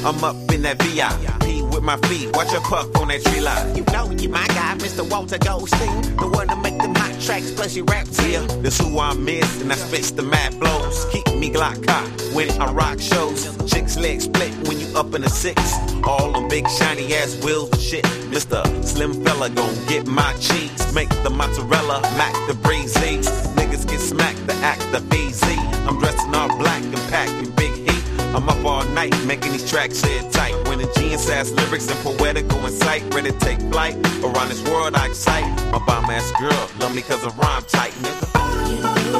I'm up in that VIP with my feet. Watch her puff on that tree line. You know you my guy, Mr. Walter Goldstein, the one to make them hot tracks, plus you rap to Yeah, that's who I miss, and I spits the mad blows. Keep me Glock cocked when I rock shows. Chicks legs split when you up in the six. All on big shiny ass wheels and shit. Mr. Slim Fella gon' get my cheese. Make the mozzarella, mac the breezy. Niggas get smacked, the act the easy. I'm dressed in all black and packing big heat. I'm up all night making these tracks head tight. When the genius ass lyrics and poetical insight, ready to take flight. Around this world I excite. My bomb ass girl love me cause I rhyme tight, nigga.